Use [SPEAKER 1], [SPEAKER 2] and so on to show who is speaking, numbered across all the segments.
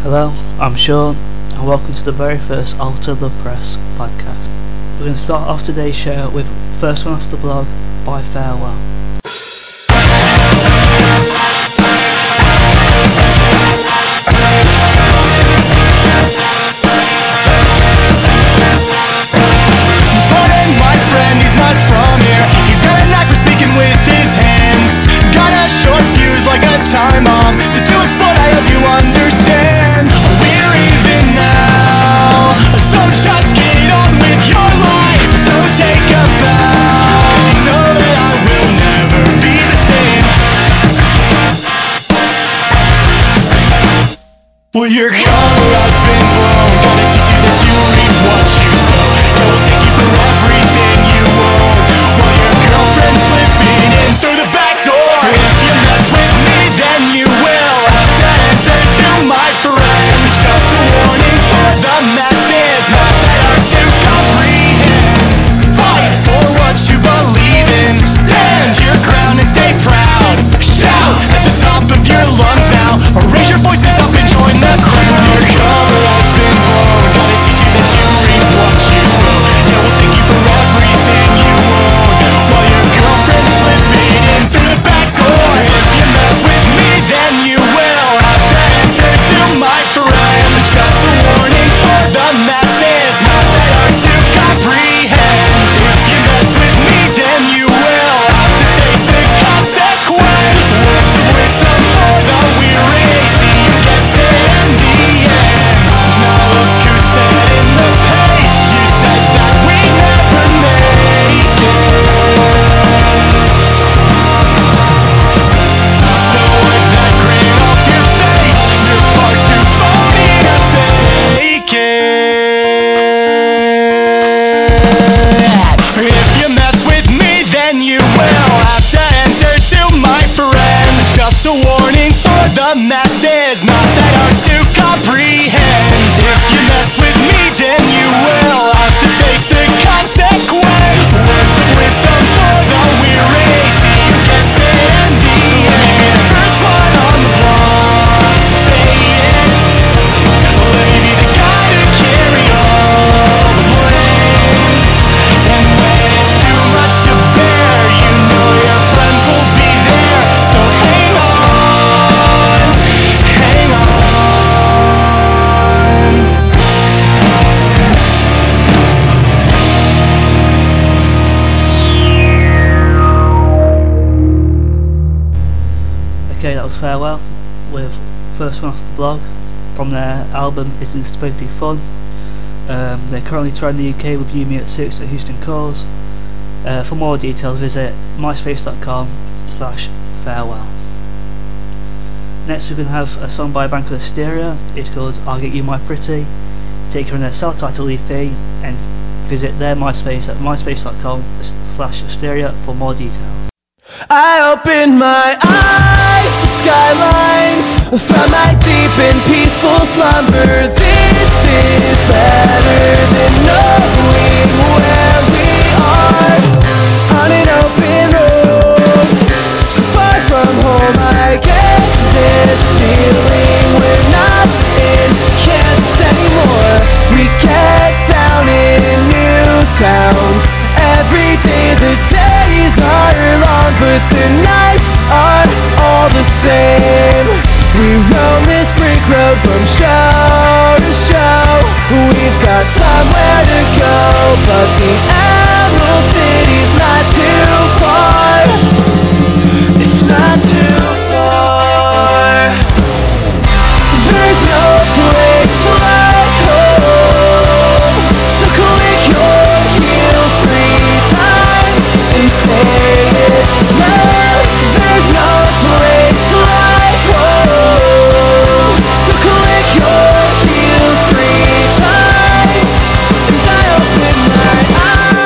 [SPEAKER 1] Hello, I'm Sean, and welcome to the very first Alter the Press podcast. We're going to start off today's show with First One Off the Blog by Farewell.
[SPEAKER 2] Pardon my friend, he's not from here. He's got a knack for speaking with his hands. Got a short fuse like a time bomb. So to explode, I hope you understand. We're even now, so just get on with your life. So take a bow, 'cause you know that I will never be the same. Well, your cover has been blown. Gotta teach you that you reap what you sow. It will take you for everything you own, while your girlfriend's slipping in through the back door. If you mess with me, then you will have to answer to my friends. It's just a warning for the masses, not that hard to comprehend. Fight for what you believe in. Stand your ground and stay proud. Shout at the top of your lungs now, or raise your voices up and join the crowd. Your cover has been blown. Gotta teach you that you reap what you sow. It will take you for everything you own, while your girlfriend's slipping in through the back door. If you mess with me, then you will have to answer to my friends. It's just a warning for the masses, not that hard to comprehend. If you mess with me, then you will have to face the consequence. Words of wisdom for the weary, see you get it in the end. Now look who set in the pace. You said that we never make it. So wipe that grin off your face. You're far too phony to fake it. If you mess with me, then you will have to answer to my friend. It's just a warning for the masses, not that hard to comprehend. If you mess with me, then you will have to face the consequence. Words of wisdom for the weary, see you get it in the end. First one on the block to say it. Let me be the guy to carry all the blame. And when it's too much to bear, you know your friends will be there. So hang on, hang on.
[SPEAKER 1] Okay, that was Farewell with First One Off the Blog from their album Isn't Supposed to Be Fun. They're currently touring the UK with You Me at 6 at Houston Calls. For more details, visit myspace.com/farewell. Next, we're going to have a song by a band called Hysteria. It's called I'll Get You My Pretty. Take her on their self-titled EP and visit their MySpace at myspace.com/hysteria for more details.
[SPEAKER 2] I open my eyes to skylines from my deep and peaceful slumber. This is better than knowing where we are on an open road, so far from home. I get this feeling we're not in Kansas anymore. We get down in new towns every day. The days are long, but the nights are all the same. We roam this brick road from show to show. We've got somewhere to go, but the Emerald City's not too far. It's not too far. There's no place like home, so click your heels 3 times and say it loud. There's no place like home, so click your heels 3 times and I open my eyes.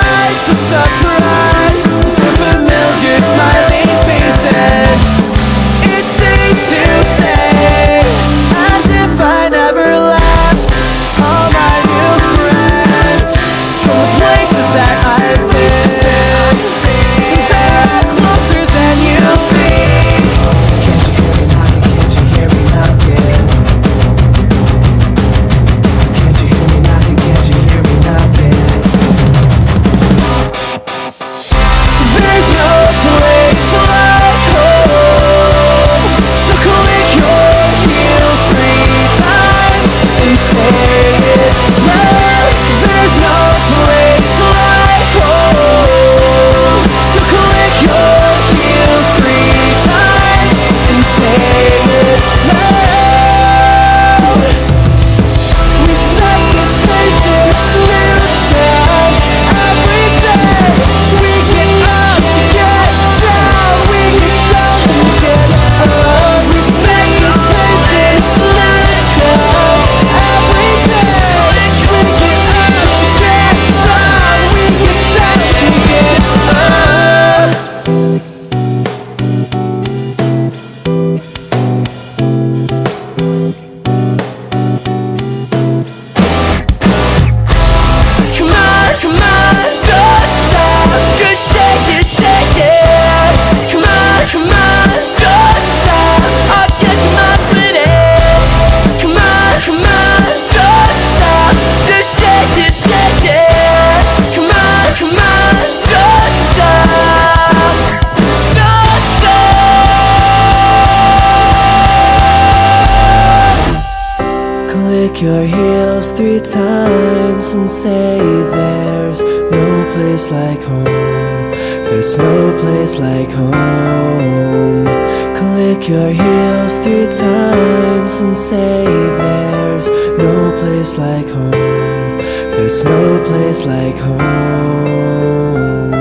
[SPEAKER 3] Click your heels 3 times and say there's no place like home. There's no place like home. Click your heels 3 times and say there's no place like home. There's no place like home.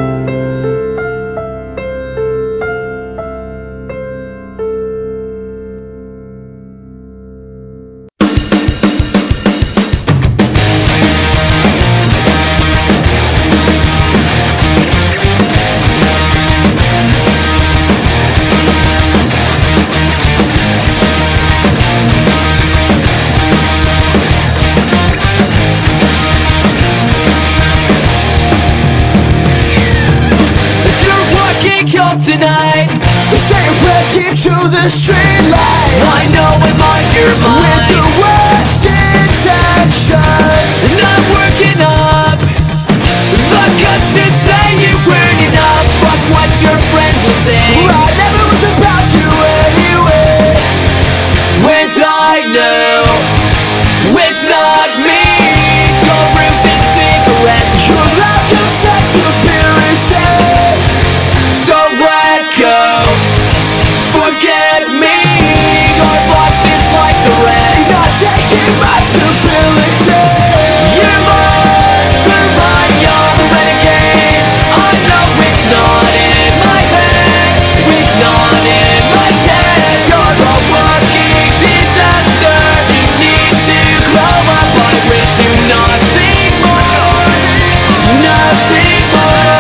[SPEAKER 2] Tonight, say your prayers, keep to the street lights. I know I'm on your mind with the worst intentions, and I'm working up the guts to say you weren't enough. Fuck what your friends will say. I never was about you anyway. When I know it's not me, your rooms and cigarettes, your lack of sensibility. So let go, forget me. Your box is like the rest, not taking my stability. You're lost, but I'm a renegade. I know it's not in my head, it's not in my head. You're a walking disaster, you need to grow up. I wish you nothing more, nothing more.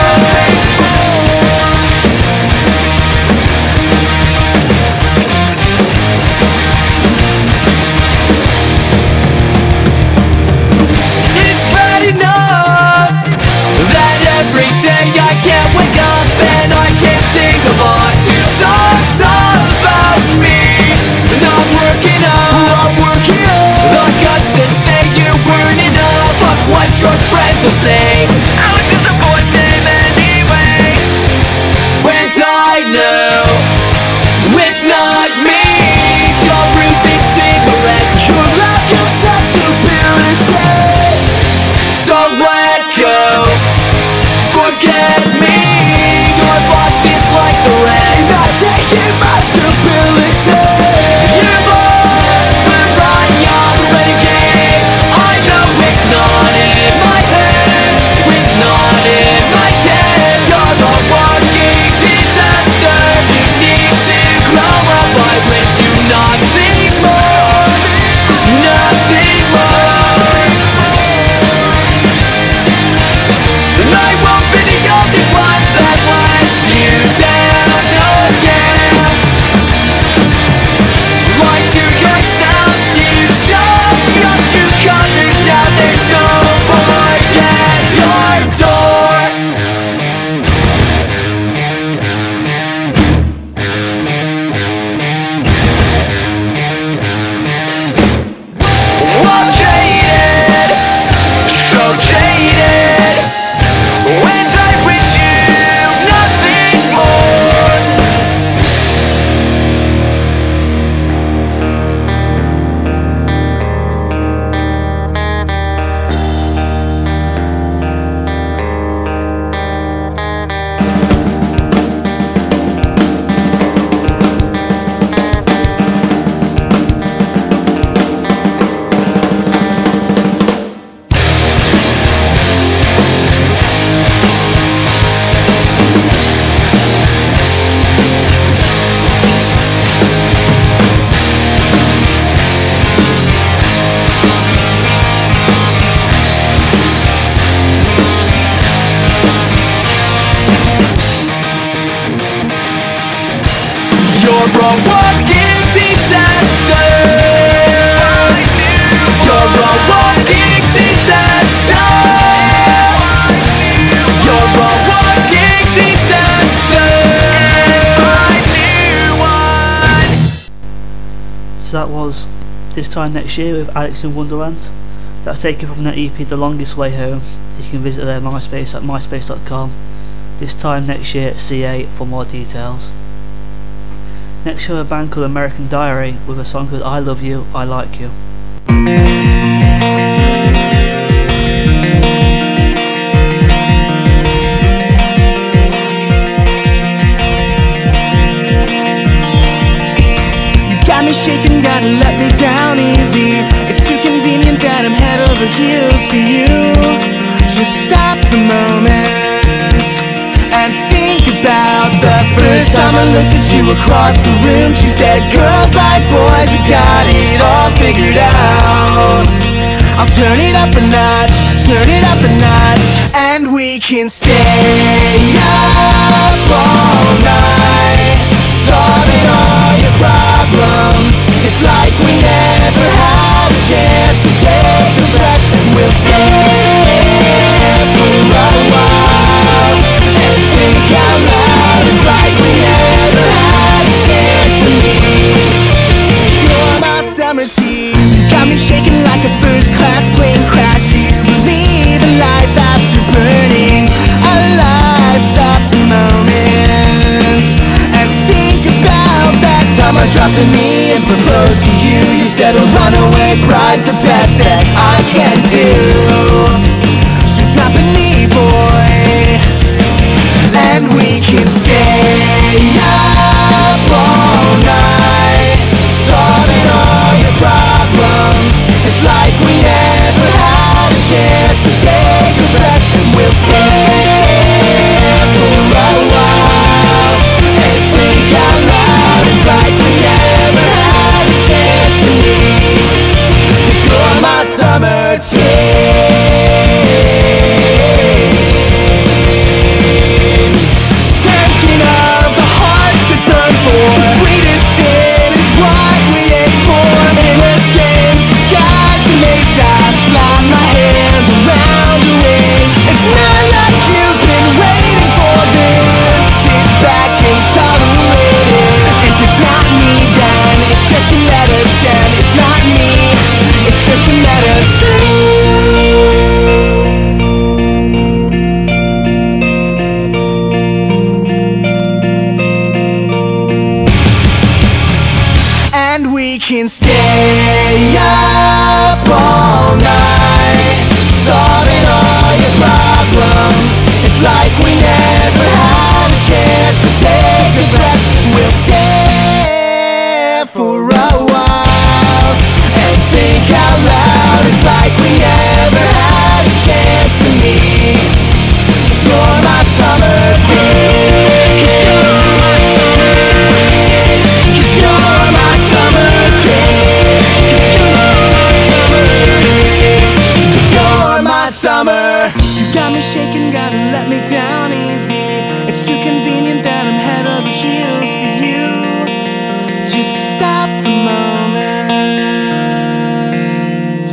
[SPEAKER 2] Every day I can't wake up and I can't sing along to songs about me. And I'm working up the guts to say you weren't enough. Fuck what your friends will say. I would disappoint them anyway. When I know it's not me, your roots and cigarettes, your lack of sensibility. So let go, forget me. Your box is like the rest, not taking my stability. You're lost, but I'm a renegade. I know it's not in my head, it's not in my head. You're a walking disaster, you need to grow up. I wish you nothing more, nothing more. And I won't be the only one that lets you down, oh yeah. Lie to yourself, you shove your two colors. Now there's no more at your door. I'm jaded, so jaded. When I'm with you, nothing more. You're a walking disaster. You're a walking disaster. You're a walking disaster.
[SPEAKER 1] So that was This Time Next Year with Alex in Wonderland. That's taken from their EP The Longest Way Home. You can visit their MySpace at myspace.com. This Time Next Year CA for more details. Next we have a band called American Diary with a song called I Love You, I Like You.
[SPEAKER 3] Me shaking, gotta let me down easy. It's too convenient that I'm head over heels for you. Just stop the moment and think about the first time I looked at you across the room. She said, girls like boys, you got it all figured out. I'll turn it up a notch, turn it up a notch, and we can stay up all night, solving all your problems. It's like we never had a chance to take a breath, and we'll stay for a while and think out loud. It's like we never had a chance to meet. You're my summer tease, got me shaking like a first-class plane crash. You believe in life after burning alive. Stop the moment and think about that time I dropped a knee and proposed to you. You said a runaway bride's the best that I can do. So drop a knee, boy, and we can stay up all night, solving all your problems. It's like we never had a chance to take a breath, and we'll stay for a while and think out loud. It's like we never had a chance to meet. 'Cause you're my summer tease. Tension of the hearts that burn for the sweetest sin is what we aim for. Innocence disguised in maze. I slide my hands around your waist. It's not like you've been waiting for this. Sit back and tolerate it. If it's not me, then it's just a medicine. It's not me, it's just a medicine. And we can stay up all night, solving all your problems. It's like we never had a chance to take a breath. We'll stay for a while and think out loud. It's like we never had a chance to meet. 'Cause you're my summer tease. 'Cause you're my summer tease. 'Cause you're my summer. You got me shaking, gotta let me down easy. It's too convenient that I'm head over heels for you. Just stop the moment.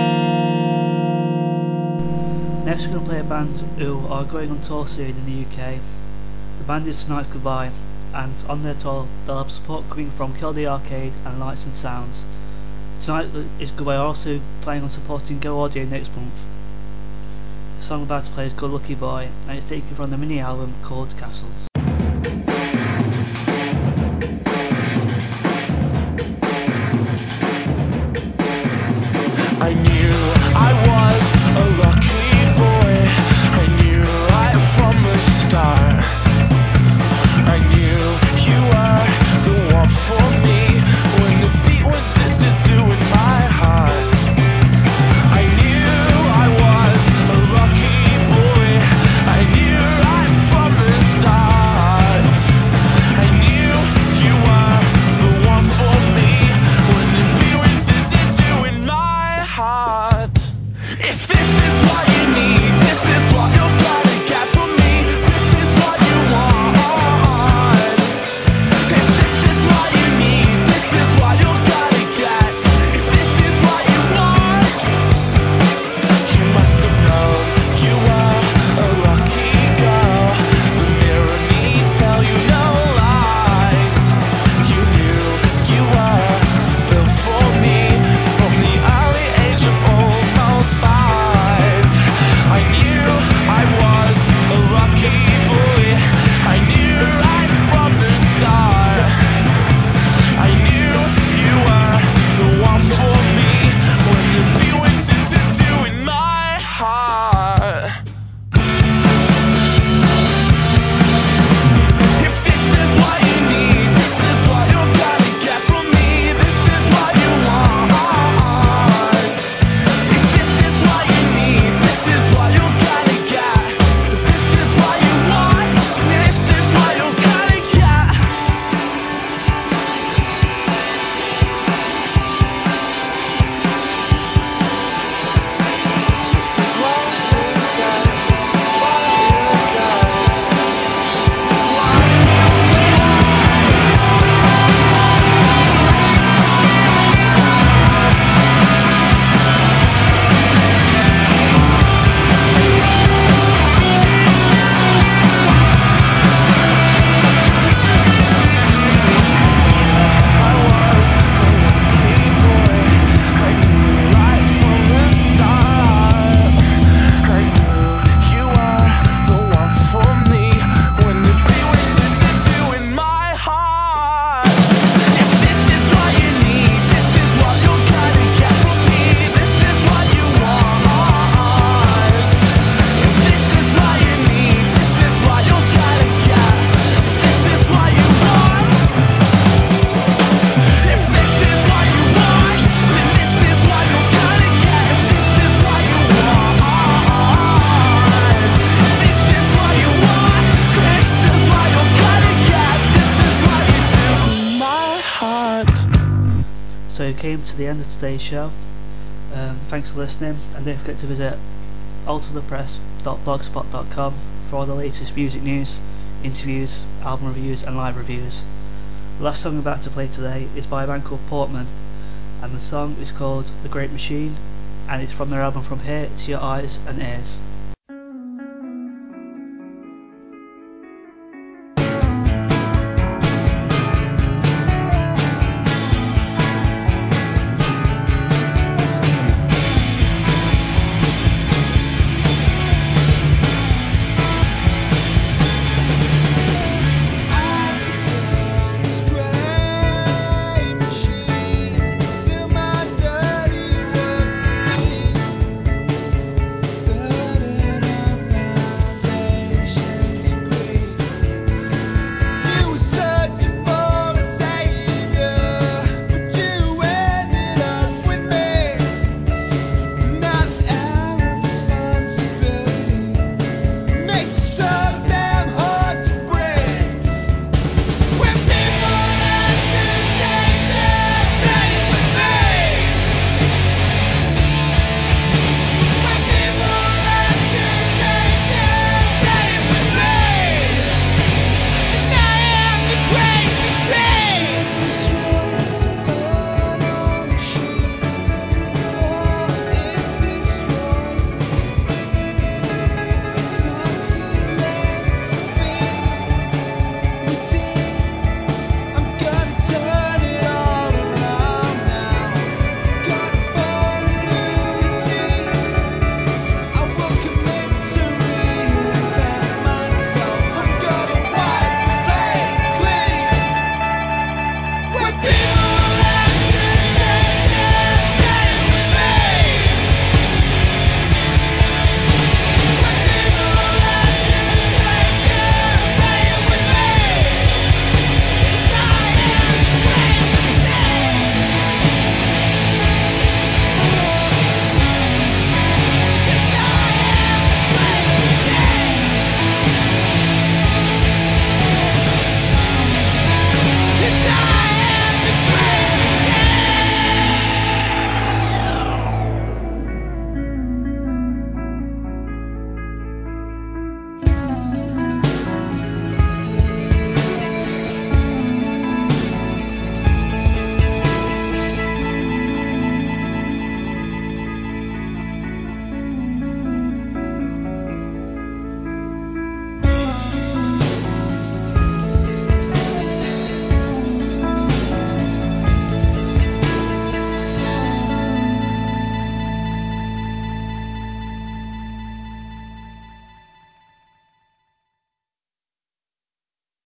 [SPEAKER 1] Next we're going to play a band who are going on tour soon in the UK. The band is Tonight's Goodbye, and on their tour they'll have support coming from Kilday Arcade and Lights and Sounds. Tonight is Goodbye are also playing on supporting Go Audio next month. The song I'm about to play is called Lucky Boy, and it's taken from the mini album called Castles.
[SPEAKER 2] I knew I was a lucky boy. I knew right from the start. I knew you were the one for me when the beat went do in my heart. I knew I was a lucky boy. I knew right from the start.
[SPEAKER 1] come to the end of today's show. Thanks for listening, and don't forget to visit alterthepress.blogspot.com for all the latest music news, interviews, album reviews and live reviews. The last song I'm about to play today is by a band called Portman, and the song is called The Great Machine, and it's from their album From Here to Your Eyes and Ears.